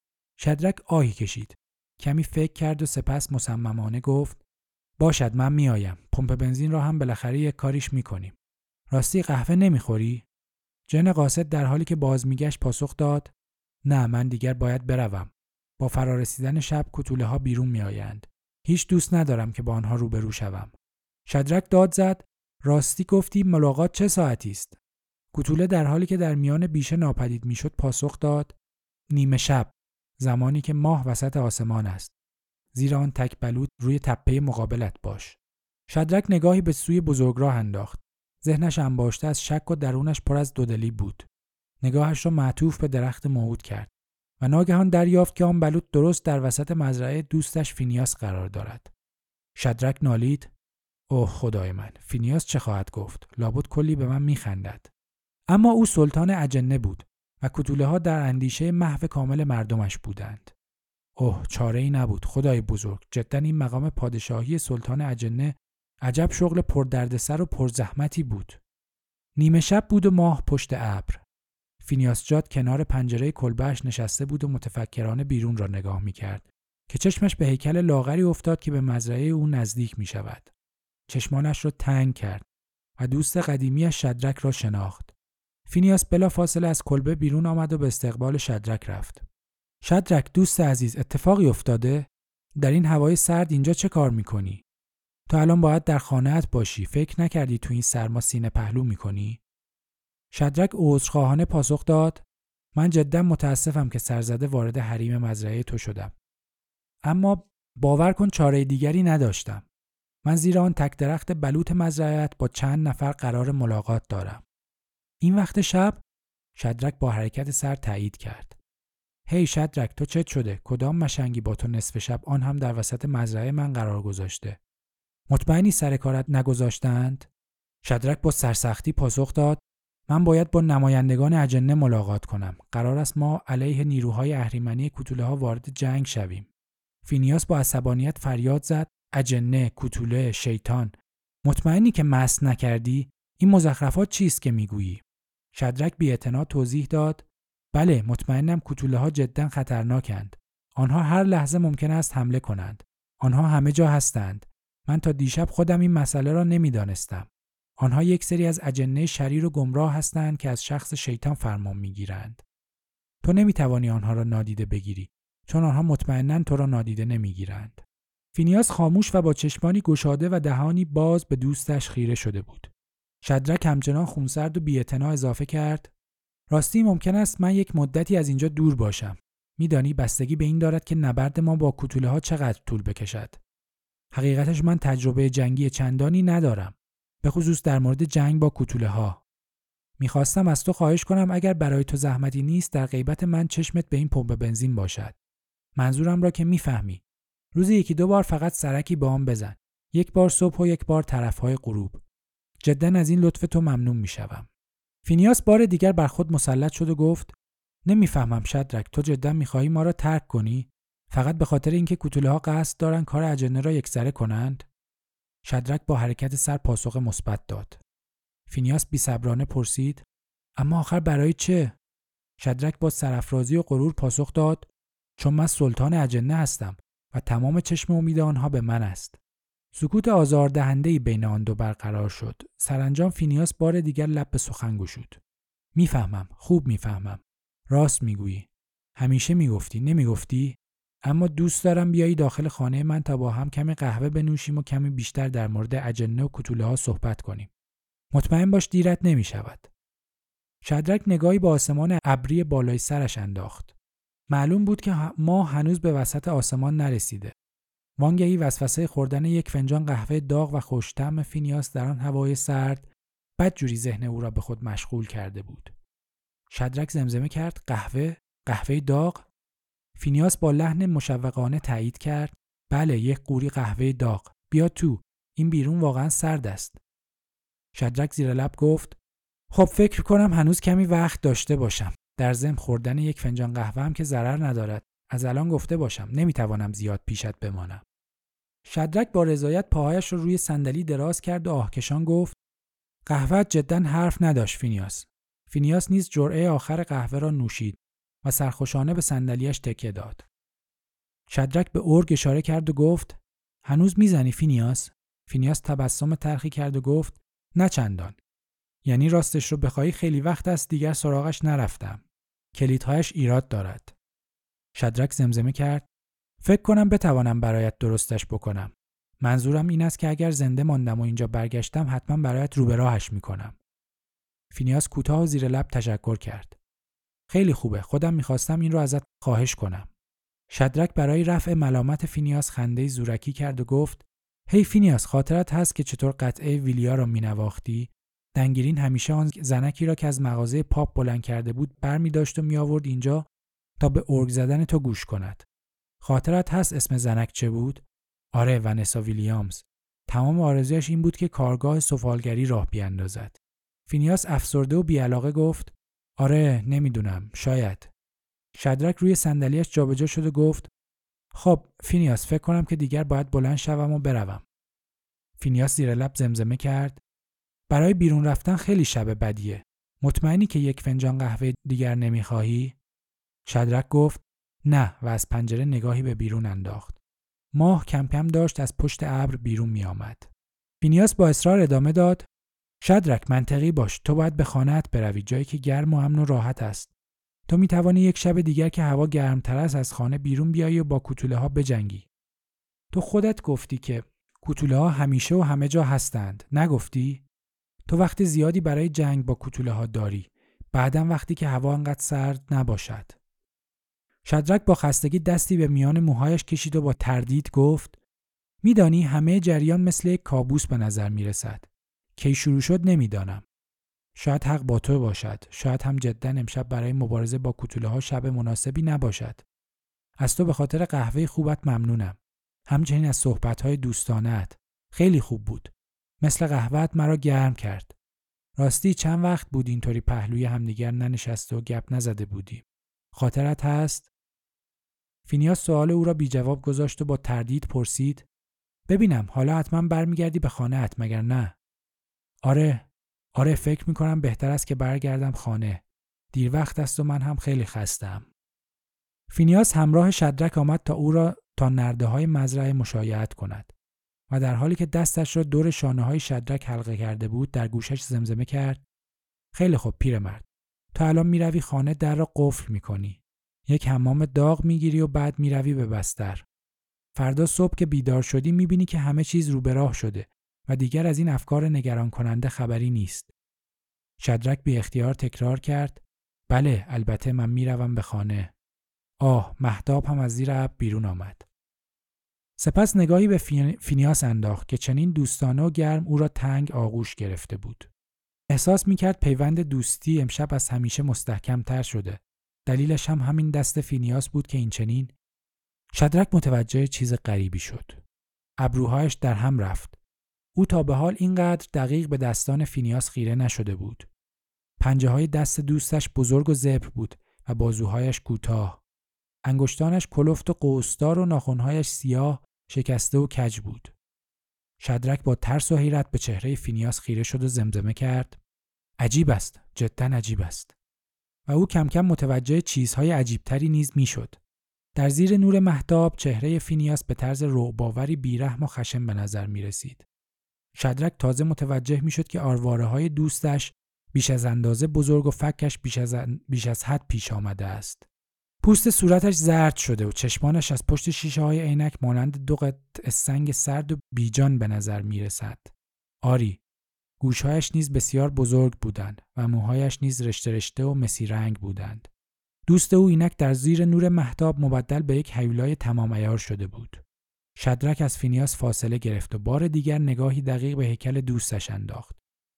شدرک آهی کشید. کمی فکر کرد و سپس مصممانه گفت: باشد، من میآیم. پمپ بنزین را هم بالاخره یک کاریش می‌کنیم. راستی قهوه نمی‌خوری؟ جن قاصد در حالی که باز میگشت پاسخ داد: نه، من دیگر باید بروم. با فرارسیدن شب کوتوله‌ها بیرون میآیند. هیچ دوست ندارم که با آنها روبرو شوم. شدرک داد زد: راستی گفتی ملاقات چه ساعتی است؟ کوتوله در حالی که در میان بیشه ناپدید میشد پاسخ داد: نیمه شب، زمانی که ماه وسط آسمان است. زیر آن تک بلوط روی تپه مقابلت باش. شدرک نگاهی به سوی بزرگراه انداخت. ذهنش انباشته از شک و درونش پر از دودلی بود. نگاهش را معطوف به درخت موعود کرد و ناگهان دریافت که آن بلوط درست در وسط مزرعه دوستش فینیاس قرار دارد. شدرک نالید: اوه خدای من، فینیاس چه خواهد گفت؟ لابد کلی به من میخندد. اما او سلطان اجنه بود و کوتوله‌ها در اندیشه محو کامل مردمش بودند. اوه، چاره‌ای نبود. خدای بزرگ، جدا این مقام پادشاهی سلطان اجنه عجب شغل پردردسر و پرزحمتی بود. نیمه شب بود و ماه پشت ابر. فینیاس جاد کنار پنجره کلبه‌اش نشسته بود و متفکرانه بیرون را نگاه می‌کرد که چشمش به هیکل لاغری افتاد که به مزرعه او نزدیک می‌شود. چشمانش را تنگ کرد و دوست قدیمیش شدرک را شناخت. فینیاس بلافاصله از کلبه بیرون آمد و به استقبال شدرک رفت. شدرک دوست عزیز، اتفاقی افتاده؟ در این هوای سرد اینجا چه کار می‌کنی؟ تو الان باید در خانه‌ات باشی. فکر نکردی تو این سرما سینه پهلو می‌کنی؟ شدرک عذرخواهانه پاسخ داد: من جدا متاسفم که سرزده وارد حریم مزرعه تو شدم. اما باور کن چاره دیگری نداشتم. من زیر آن تک درخت بلوط مزرعه‌ات با چند نفر قرار ملاقات دارم. این وقت شب؟ شدرک با حرکت سر تایید کرد. هی شدرک، تو چت شده؟ کدام مشنگی با تو نصف شب، آن هم در وسط مزرعه من قرار گذاشته؟ مطمئنی سر کارت نگذاشتند؟ شدرک با سرسختی پاسخ داد: من باید با نمایندگان اجنه ملاقات کنم. قرار است ما علیه نیروهای اهریمنی کوتوله‌ها وارد جنگ شویم. فینیاس با عصبانیت فریاد زد: اجنه، کوتوله، شیطان. مطمئنی که مست نکردی؟ این مزخرفات چیست که میگویی؟ شدرک بی‌اعتنا توضیح داد: بله، مطمئنم کوتوله‌ها جدا خطرناکند. آنها هر لحظه ممکن است حمله کنند. آنها همه جا هستند. من تا دیشب خودم این مسئله را نمی‌دانستم. آنها یک سری از اجنه شریر و گمراه هستند که از شخص شیطان فرمان می‌گیرند. تو نمی‌توانی آنها را نادیده بگیری، چون آنها مطمئناً تو را نادیده نمی‌گیرند. فینیاس خاموش و با چشمانی گشاده و دهانی باز به دوستش خیره شده بود. شدرک همچنان خونسرد و بی‌اعتنا اضافه کرد: راستی ممکن است من یک مدتی از اینجا دور باشم. می‌دانی بستگی به این دارد که نبرد ما با کوتوله‌ها چقدر طول بکشد. حقیقتش من تجربه جنگی چندانی ندارم، به خصوص در مورد جنگ با کوتوله‌ها. می‌خواستم از تو خواهش کنم اگر برای تو زحمتی نیست در غیبت من چشمت به این پمپ بنزین باشد. منظورم را که می‌فهمی. روزی یکی دو بار فقط سرکی به آن بزن. یک بار صبح و یک بار طرف‌های غروب. جداً از این لطف تو ممنون می‌شوم. فینیاس بار دیگر بر خود مسلط شد و گفت: نمی‌فهمم شدرک، تو جداً می‌خواهی ما را ترک کنی؟ فقط به خاطر اینکه کوتوله‌ها قصد دارن کار اجنه را یکسره کنند؟ شدرک با حرکت سر پاسخ مثبت داد. فینیاس بی‌صبرانه پرسید: اما آخر برای چه؟ شدرک با سرافرازی و غرور پاسخ داد: چون من سلطان اجنه هستم و تمام چشم امید آنها به من است. سکوت آزاردهنده‌ای بین آن دو برقرار شد. سرانجام فینیاس بار دیگر لب به سخن گشود. میفهمم، خوب میفهمم. راست میگویی. همیشه میگفتی، نمیگفتی؟ اما دوست دارم بیایی داخل خانه من تا با هم کمی قهوه بنوشیم و کمی بیشتر در مورد اجنه و کوتوله ها صحبت کنیم. مطمئن باش دیرت نمی شود. شدرک نگاهی به آسمان ابری بالای سرش انداخت. معلوم بود که ماه هنوز به وسط آسمان نرسیده. وانگهی وسوسه خوردن یک فنجان قهوه داغ و خوش‌طعم فینیاس در آن هوای سرد بدجوری ذهن او را به خود مشغول کرده بود. شدرک زمزمه کرد: قهوه داغ؟ فینیاس با لحن مشوقانه تایید کرد: بله، یک قوری قهوه داغ. بیا تو، این بیرون واقعا سرد است. شدرک زیر لب گفت: خب فکر کنم هنوز کمی وقت داشته باشم. در ضمن خوردن یک فنجان قهوه هم که ضرر ندارد. از الان گفته باشم نمیتوانم زیاد پیشت بمانم. شدرک با رضایت پاهایش را روی صندلی دراز کرد و آهکشان گفت: قهوه جداً حرف نداشت فینیاس. فینیاس نیز جرعه آخر قهوه را نوشید و سرخوشانه به صندلیاش تکیه داد. شدرک به اورگ اشاره کرد و گفت: هنوز میزنی فینیاس؟ فینیاس تبسم تلخی کرد و گفت: نه چندان. یعنی راستش رو بخوای خیلی وقت است دیگر سراغش نرفتم. کلیدهایش ایراد دارد. شدرک زمزمه کرد: فکر کنم بتوانم برایت درستش بکنم. منظورم این است که اگر زنده ماندم و اینجا برگشتم حتما برایت رو به راهش میکنم. فینیاس کوتاه و زیر لب تشکر کرد. خیلی خوبه، خودم میخواستم این رو ازت خواهش کنم. شدرک برای رفع ملامت فینیاس خنده زورکی کرد و گفت: هی فینیاس، خاطرت هست که چطور قطعه ویلیا را مینواختی؟ دنگرین همیشه آن زنکی را که از مغازه پاپ بلند کرده بود برمی داشت و می آورد اینجا تا به ارگ زدن تو گوش کند. خاطرت هست اسم زنک چه بود؟ آره، ونسا ویلیامز. تمام آرزویش این بود که کارگاه سفالگری راه بیاندازد. فینیاس افسرده و بی‌علاقه گفت: آره، نمیدونم، شاید. شدرک روی صندلیاش جابجا شد و گفت: خب فینیاس، فکر کنم که دیگر باید بلند شوم و بروم. فینیاس زیر لب زمزمه کرد: برای بیرون رفتن خیلی شب بدیه. مطمئنی که یک فنجان قهوه دیگر نمیخواهی؟ شدرک گفت: نه و از پنجره نگاهی به بیرون انداخت. ماه کم کم داشت از پشت ابر بیرون می آمد. فینیاس با اصرار ادامه داد: شدرک، منطقی باش، تو باید به خانه‌ات بروی، جایی که گرم و امن و راحت است. تو می توانی یک شب دیگر که هوا گرمتر است از خانه بیرون بیایی و با کوتوله ها بجنگی. تو خودت گفتی که کوتوله ها همیشه و همه جا هستند، نگفتی؟ تو وقت زیادی برای جنگ با کوتوله ها داری، بعداً وقتی که هوا انقدر سرد نباشد. شدرک با خستگی دستی به میان موهایش کشید و با تردید گفت: میدانی همه جریان مثل یک کابوس به نظر میرسد. کی شروع شد نمیدانم. شاید حق با تو باشد. شاید هم جدا امشب برای مبارزه با کوتوله ها شب مناسبی نباشد. از تو به خاطر قهوه خوبت ممنونم. همچنین از صحبت‌های دوستانه‌ات. خیلی خوب بود. مثل قهوه‌ات مرا گرم کرد. راستی چند وقت بود اینطوری پهلوی همدیگر ننشسته و گپ نزده بودیم. خاطرت هست؟ فینیاس سوال او را بی جواب گذاشت و با تردید پرسید: ببینم حالا حتما برمیگردی به خانه‌ات مگر نه؟ آره، فکر میکنم بهتر است که برگردم خانه. دیر وقت است و من هم خیلی خسته‌ام. فینیاس همراه شدرک آمد تا او را تا نرده‌های مزرعه مشایعت کند و در حالی که دستش را دور شانه‌های شدرک حلقه کرده بود در گوشش زمزمه کرد: خیلی خوب پیرمرد، تو الان میروی خانه، در را قفل میکنی، یک حمام داغ میگیری و بعد میروی به بستر. فردا صبح که بیدار شدی میبینی که همه چیز رو به راه شده و دیگر از این افکار نگران کننده خبری نیست. شدرک بی اختیار تکرار کرد: بله، البته من میروم به خانه. مهتاب هم از زیر ابر بیرون آمد. سپس نگاهی به فینیاس انداخت که چنین دوستانه و گرم او را تنگ آغوش گرفته بود. احساس میکرد پیوند دوستی امشب از همیشه مستحکم تر شده. دلیلش هم همین دست فینیاس بود که این چنین. شدرک متوجه چیز غریبی شد. ابروهایش در هم رفت. او تا به حال اینقدر دقیق به دستان فینیاس خیره نشده بود. پنجه های دست دوستش بزرگ و زبر بود و بازوهایش کوتاه. انگشتانش کلفت و قوسدار و ناخن‌هایش سیاه، شکسته و کج بود. شدرک با ترس و حیرت به چهره فینیاس خیره شد و زمزمه کرد: عجیب است، جدا عجیب است. و او کم کم متوجه چیزهای عجیبتری نیز میشد. در زیر نور مهتاب چهره فینیاس به طرز رعب‌آوری بیرحم و خشن به نظر می رسید. شدرک تازه متوجه می شد که آرواره‌های دوستش بیش از اندازه بزرگ و فکش بیش از حد پیش آمده است. پوست صورتش زرد شده و چشمانش از پشت شیشه‌های عینک مانند دو قطعه سنگ سرد و بیجان به نظر می‌رسد. آری، گوش‌هایش نیز بسیار بزرگ بودند و موهایش نیز رشته رشته و مسی رنگ بودند. دوست او اینک در زیر نور مهتاب مبدل به یک هیولای تمام عیار شده بود. شدرک از فینیاس فاصله گرفت و بار دیگر نگاهی دقیق به هیکل دوستش انداخت.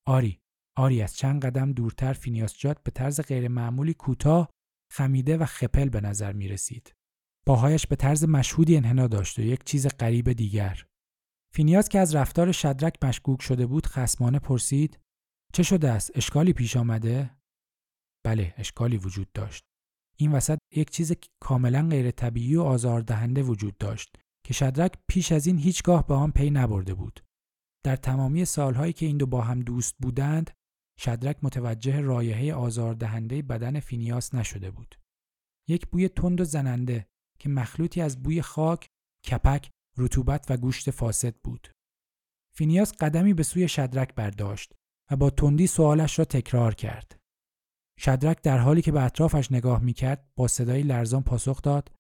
آری از چند قدم دورتر فینیاس جاد به طرز غیر معمولی کوتاه، خمیده و خپل به نظر می رسید. پاهایش به طرز مشهودی انحنا داشت و یک چیز غریب دیگر. فینیاس که از رفتار شدرک مشکوک شده بود خصمانه پرسید: چه شده است؟ اشکالی پیش آمده؟ بله، اشکالی وجود داشت. این وسط یک چیز کاملا غیر طبیعی و آزاردهنده وجود داشت که شدرک پیش از این هیچگاه به آن پی نبرده بود. در تمامی سالهایی که این دو با هم دوست بودند، شدرک متوجه رایحه آزاردهنده بدن فینیاس نشده بود. یک بوی تند و زننده که مخلوطی از بوی خاک، کپک، رطوبت و گوشت فاسد بود. فینیاس قدمی به سوی شدرک برداشت و با تندی سوالش را تکرار کرد. شدرک در حالی که به اطرافش نگاه می‌کرد با صدای لرزان پاسخ داد: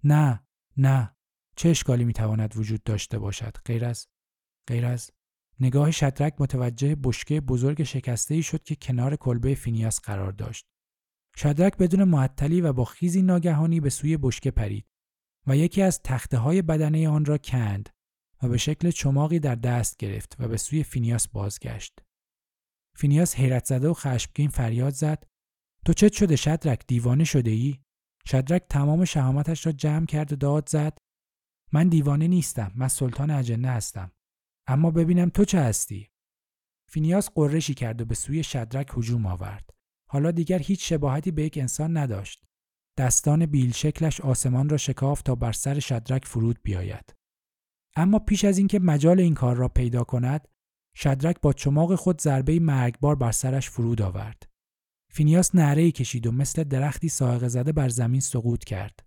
نه، چه اشکالی می‌تواند وجود داشته باشد غیر از نگاه شدرک متوجه بشکه بزرگ شکسته‌ای شد که کنار کلبه فینیاس قرار داشت. شدرک بدون معطلی و با خیزی ناگهانی به سوی بشکه پرید و یکی از تخته‌های بدنه آن را کند و به شکل چماقی در دست گرفت و به سوی فینیاس بازگشت. فینیاس حیرت زده و خشمگین فریاد زد: تو چه شده شدرک؟ دیوانه شده ای؟ شدرک تمام شهامتش را جمع کرد و داد زد: من دیوانه نیستم، من سلطان اجنه هستم. اما ببینم تو چه هستی؟ فینیاس غرشی کرد و به سوی شدرک هجوم آورد. حالا دیگر هیچ شباهتی به یک انسان نداشت. دستان بیل شکلش آسمان را شکافت تا بر سر شدرک فرود بیاید. اما پیش از اینکه مجال این کار را پیدا کند، شدرک با چماق خود ضربه‌ای مرگبار بر سرش فرود آورد. فینیاس نعره‌ای کشید و مثل درختی صاعقه زده بر زمین سقوط کرد.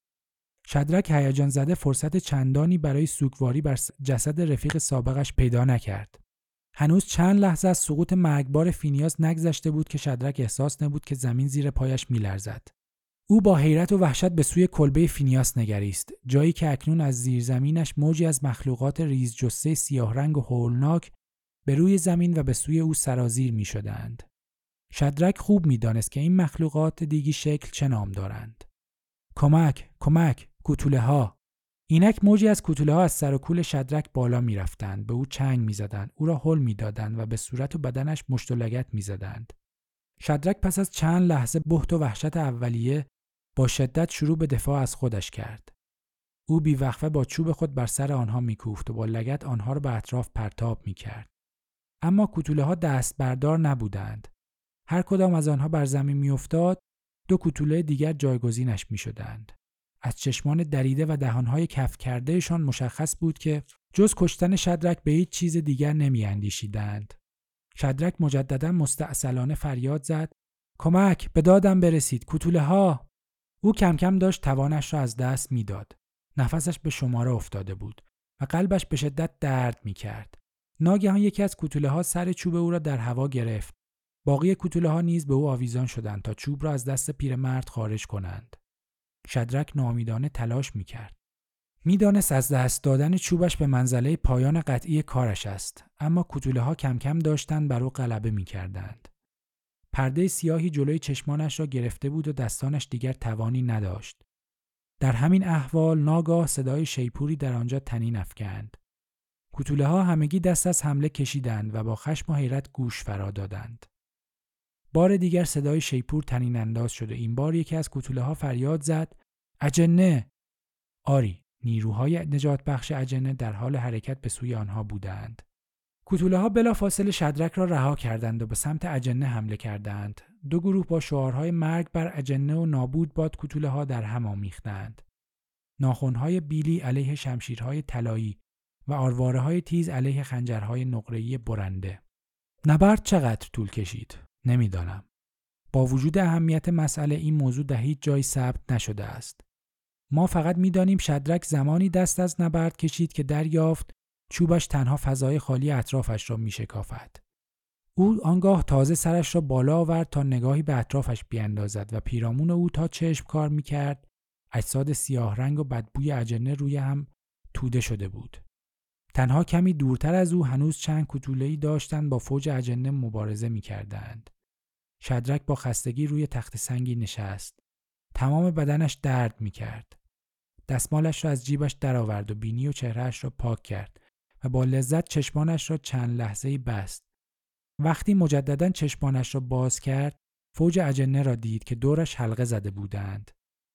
شدرک هیجان زده فرصت چندانی برای سوگواری بر جسد رفیق سابقش پیدا نکرد. هنوز چند لحظه از سقوط مرگبار فینیاس نگذشته بود که شدرک احساس نمود که زمین زیر پایش میلرزد. او با حیرت و وحشت به سوی کلبه فینیاس نگریست، جایی که اکنون از زیر زمینش موجی از مخلوقات ریز جثه سیاه رنگ و هولناک به روی زمین و به سوی او سرازیر می شدند. شدرک خوب می دانست که این مخلوقات دیگی شکل چه نام دارند. کمک، کوتوله ها. اینک موجی از کوتوله ها از سر و کول شدرک بالا می رفتند، به او چنگ می زدند، او را هل می دادند و به صورت و بدنش مشت و لگد می زدند. شدرک پس از چند لحظه بهت و وحشت اولیه با شدت شروع به دفاع از خودش کرد. او بیوقفه با چوب خود بر سر آنها می کوفت و با لگد آنها را به اطراف پرتاب می کرد. اما کوتوله ها دست بردار نبودند. هر کدام از آنها بر زمین می افتاد، دو کوتوله دیگر جایگزینش می شدند. از چشمان دریده و دهانهای کف کردهشان مشخص بود که جز کشتن شدرک به هیچ چیز دیگر نمی اندیشیدند. شدرک مجددا مستعسلانه فریاد زد: کمک، به دادم برسید، کوتوله ها! او کم کم داشت توانش را از دست می داد. نفسش به شماره افتاده بود و قلبش به شدت درد می کرد. ناگهان یکی از کوتوله ها سر چوب او را در هوا گرفت. باقی کوتوله ها نیز به او آویزان شدند تا چوب را از دست پیرمرد خارج کنند. شدرک ناامیدانه تلاش می کرد. می دانست از دست دادن چوبش به منزله پایان قطعی کارش است، اما کوتوله ها کم کم داشتند بر او غلبه می کردند. پرده سیاهی جلوی چشمانش را گرفته بود و دستانش دیگر توانی نداشت. در همین احوال ناگاه صدای شیپوری در آنجا طنین افکند. کوتوله ها همگی دست از حمله کشیدند و با خشم و حیرت گوش فرا دادند. بار دیگر صدای شیپور طنین انداز شد و این بار یکی از کوتوله ها فریاد زد: اجنه! آری، نیروهای نجات بخش اجنه در حال حرکت به سوی آنها بودند. کوتوله ها بلافاصله شدرک را رها کردند و به سمت اجنه حمله کردند. دو گروه با شعارهای مرگ بر اجنه و نابود باد کوتوله ها در هم آمیختند. ناخن‌های بیلی علیه شمشیرهای طلایی و آرواره‌های تیز علیه خنجرهای نقره‌ای برنده. نبرد چقدر طول کشید؟ نمیدانم. با وجود اهمیت مسئله این موضوع در هیچ جایی ثبت نشده است. ما فقط می‌دانیم شدرک زمانی دست از نبرد کشید که دریافت چوبش تنها فضای خالی اطرافش را می‌شکافد. او آنگاه تازه سرش را بالا آورد تا نگاهی به اطرافش بیاندازد و پیرامون او تا چشم کار می‌کرد اجساد سیاه رنگ و بدبوی اجنه روی هم توده شده بود. تنها کمی دورتر از او هنوز چند کوتوله‌ای داشتند با فوج اجنه مبارزه می‌کردند. شدرک با خستگی روی تخت سنگی نشست. تمام بدنش درد می‌کرد. دستمالش را از جیبش درآورد و بینی و چهرهش را پاک کرد و با لذت چشمانش را چند لحظه‌ای بست. وقتی مجدداً چشمانش را باز کرد، فوج اجنه را دید که دورش حلقه زده بودند.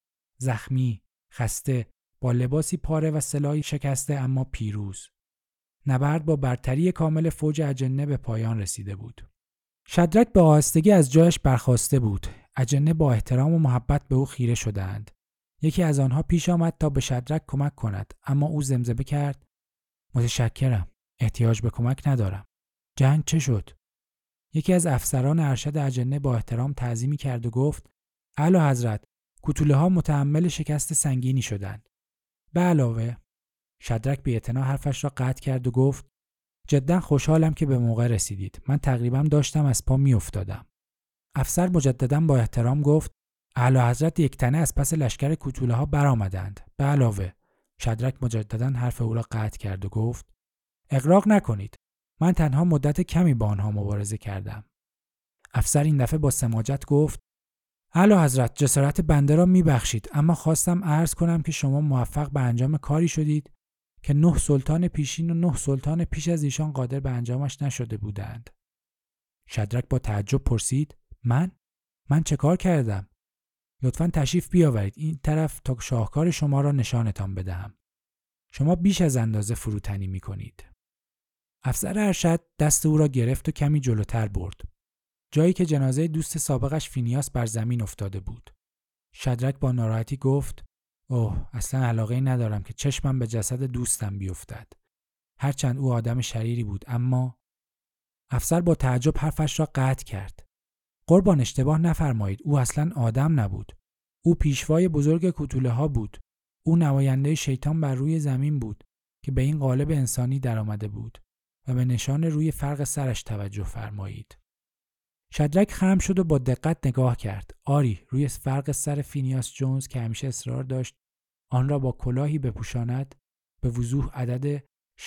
زخمی، خسته، با لباسی پاره و سلاحی شکسته اما پیروز. نبرد با برتری کامل فوج اجنه به پایان رسیده بود. شدرک به آهستگی از جایش برخاسته بود. اجنه با احترام و محبت به او خیره شدند. یکی از آنها پیش آمد تا به شدرک کمک کند، اما او زمزمه کرد: متشکرم، احتیاج به کمک ندارم. جنگ چه شد؟ یکی از افسران ارشد اجنه با احترام تعظیمی کرد و گفت: اعلی حضرت، کوتوله ها متحمل شکست سنگینی شدند. به علاوه، شدرک بی‌اعتنا حرفش را قطع کرد و گفت: جدا خوشحالم که به موقع رسیدید. من تقریبا داشتم از پا می افتادم. افسر مجددا با احترام گفت: اعلی حضرت یک تنه از پس لشکر کوتوله ها برآمدند. به علاوه، شدرک مجددا حرف او را قطع کرد و گفت: اغراق نکنید. من تنها مدت کمی با آنها مبارزه کردم. افسر این دفعه با سماجت گفت: اعلی حضرت، جسارت بنده را میبخشید، اما خواستم عرض کنم که شما موفق به انجام کاری شدید که 9 سلطان پیشین و 9 سلطان پیش از ایشان قادر به انجامش نشده بودند. شدرک با تعجب پرسید: من چه کار کردم؟ لطفاً تشریف بیاورید این طرف تا شاهکار شما را نشانتان بدهم. شما بیش از اندازه فروتنی میکنید. افسر ارشد دست او را گرفت و کمی جلوتر برد، جایی که جنازه دوست سابقش فینیاس بر زمین افتاده بود. شدرک با ناراحتی گفت: اوه، اصلا علاقه‌ای ندارم که چشمم به جسد دوستم بیفتد. هرچند او آدم شریری بود، اما افسر با تعجب حرفش را قطع کرد. قربان، اشتباه نفرمایید، او اصلا آدم نبود. او پیشوای بزرگ کوتوله ها بود. او نماینده شیطان بر روی زمین بود که به این قالب انسانی درآمده بود و به نشان روی فرق سرش توجه فرمایید. شدرک خم شد و با دقت نگاه کرد. آری، روی فرق سر فینیاس جونز که همیشه اصرار داشت آن را با کلاهی بپوشاند، به وضوح عدد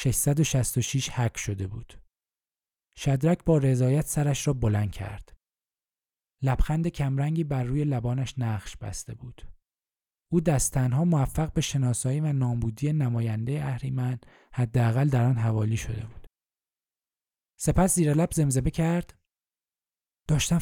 666 حک شده بود. شدرک با رضایت سرش را بلند کرد. لبخند کمرنگی بر روی لبانش نقش بسته بود. او دست تنها موفق به شناسایی و نابودی نماینده اهریمن حداقل در آن حوالی شده بود. سپس زیر لب زمزمه کرد: داشتم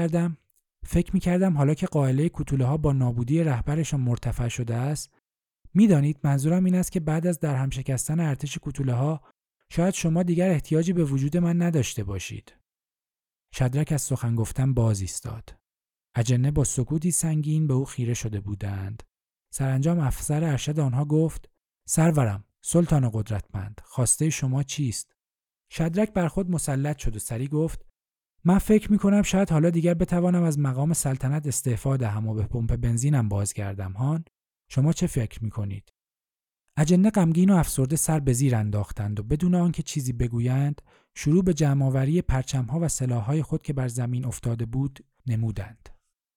فکر می‌کردم حالا که قائله کوتوله ها با نابودی رهبرشان مرتفع شده است، می‌دانید منظورم این است که بعد از درهم شکستن ارتش کوتوله ها شاید شما دیگر احتیاجی به وجود من نداشته باشید. شدرک از سخن گفتن باز ایستاد. اجنه با سکوتی سنگین به او خیره شده بودند. سرانجام افسر ارشد آنها گفت: سرورم، سلطان قدرتمند، خواسته شما چیست؟ شدرک بر خود مسلط شد و سری گفت: من فکر می‌کنم شاید حالا دیگر بتوانم از مقام سلطنت استعفا دهم و به پمپ بنزینم بازگردم. هان، شما چه فکر می‌کنید؟ اجنه غمگین و افسرده سر به زیر انداختند و بدون آنکه چیزی بگویند شروع به جمع‌آوری پرچم‌ها و سلاح‌های خود که بر زمین افتاده بود نمودند.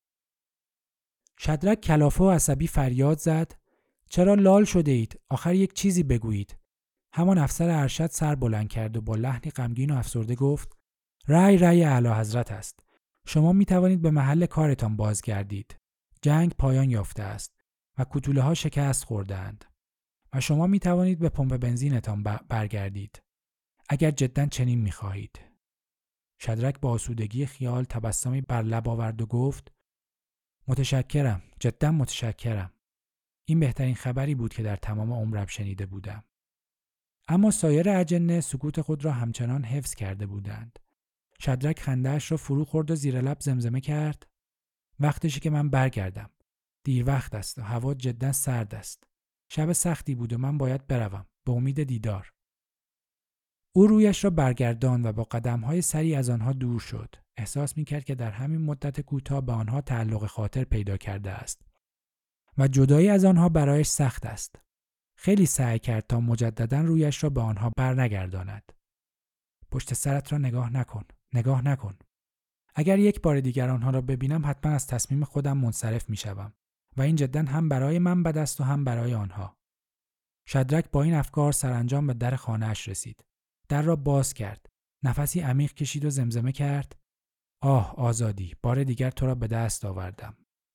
شدرک کلافه و عصبی فریاد زد: چرا لال شده اید؟ آخر یک چیزی بگویید. همان افسر ارشد سر بلند کرد و با لحنی غمگین و افسرده گفت: رأی اعلی حضرت است. شما می توانید به محل کارتان بازگردید. جنگ پایان یافته است و کوتوله ها شکست خورده‌اند و شما می توانید به پمپ بنزینتان برگردید اگر جداً چنین می خواهید. شدرک با آسودگی خیال تبسمی بر لب آورد و گفت: متشکرم، جدا متشکرم. این بهترین خبری بود که در تمام عمرم شنیده بودم. اما سایر اجنه سکوت خود را همچنان حفظ کرده بودند. شدرک خنده‌اش را فرو خورد و زیر لب زمزمه کرد: وقتشه که من برگردم. دیر وقت است و هوا جدا سرد است. شب سختی بود و من باید بروم، به امید دیدار. او رویش را برگرداند و با قدم‌های سری از آنها دور شد. احساس می‌کرد که در همین مدت کوتاه به آنها تعلق خاطر پیدا کرده است و جدایی از آنها برایش سخت است. خیلی سعی کرد تا مجددا رویش را به آنها برنگرداند. پشت سرت را نگاه نکن. اگر یک بار دیگر آنها را ببینم حتما از تصمیم خودم منصرف می‌شوم. و این جداً هم برای من بد است و هم برای آنها. شدرک با این افکار سرانجام به در خانه‌اش رسید. در را باز کرد. نفسی عمیق کشید و زمزمه کرد: آه آزادی، بار دیگر تو را به دست آوردم.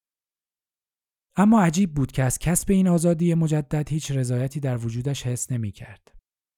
اما عجیب بود که از کسب این آزادی مجدد هیچ رضایتی در وجودش حس نمی کرد.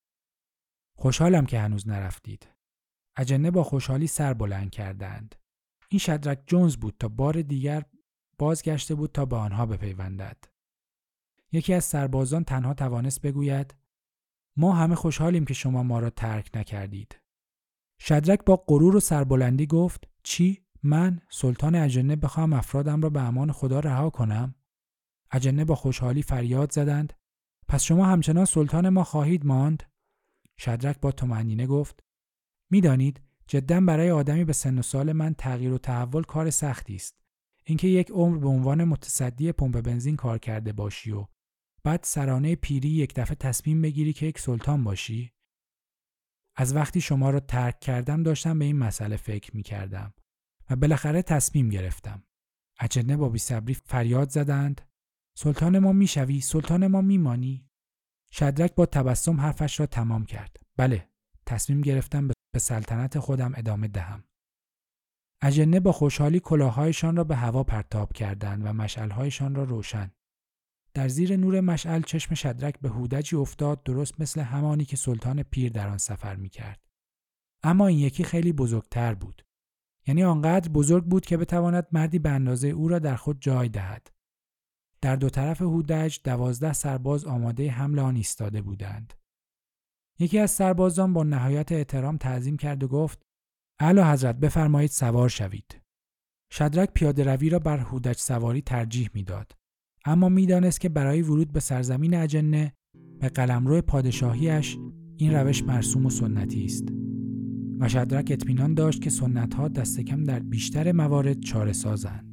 خوشحالم که هنوز نرفتید. اجنه با خوشحالی سر بلند کردند. این شدرک جونز بود تا بار دیگر بازگشته بود تا به آنها بپیوندد. یکی از سربازان تنها توانست بگوید: ما همه خوشحالیم که شما ما را ترک نکردید. شدرک با غرور و سربلندی گفت: چی؟ من سلطان اجنه بخواهم افرادم را به امان خدا رها کنم؟ اجنه با خوشحالی فریاد زدند: پس شما همچنان سلطان ما خواهید ماند؟ شدرک با طمأنینه گفت: میدانید جدا برای آدمی به سن و سال من تغییر و تحول کار سختی است. اینکه یک عمر به عنوان متصدی پمپ بنزین کار کرده باشی و بعد سرانه پیری یک دفعه تصمیم بگیری که یک سلطان باشی؟ از وقتی شما را ترک کردم داشتم به این مسئله فکر می کردم و بالاخره تصمیم گرفتم. اجنه با بی‌صبری فریاد زدند: سلطان ما میشوی؟ سلطان ما میمانی؟ شدرک با تبسم حرفش را تمام کرد. بله، تصمیم گرفتم به سلطنت خودم ادامه دهم. اجنه با خوشحالی کلاه‌هایشان را به هوا پرتاب کردند و مشعل‌هایشان را روشن. در زیر نور مشعل چشم شدرک به هودجی افتاد درست مثل همانی که سلطان پیر در آن سفر می‌کرد. اما این یکی خیلی بزرگتر بود. یعنی آنقدر بزرگ بود که بتواند مردی به اندازه او را در خود جای دهد. در دو طرف هودج 12 سرباز آماده حمل آن ایستاده بودند. یکی از سربازان با نهایت احترام تعظیم کرد و گفت: اعلی حضرت بفرمایید سوار شوید. شدرک پیاده روی را بر هودج سواری ترجیح میداد، اما میدانست که برای ورود به سرزمین اجنه به قلمرو پادشاهیش این روش مرسوم و سنتی است و شدرک اطمینان داشت که سنت‌ها دست کم در بیشتر موارد چاره سازند.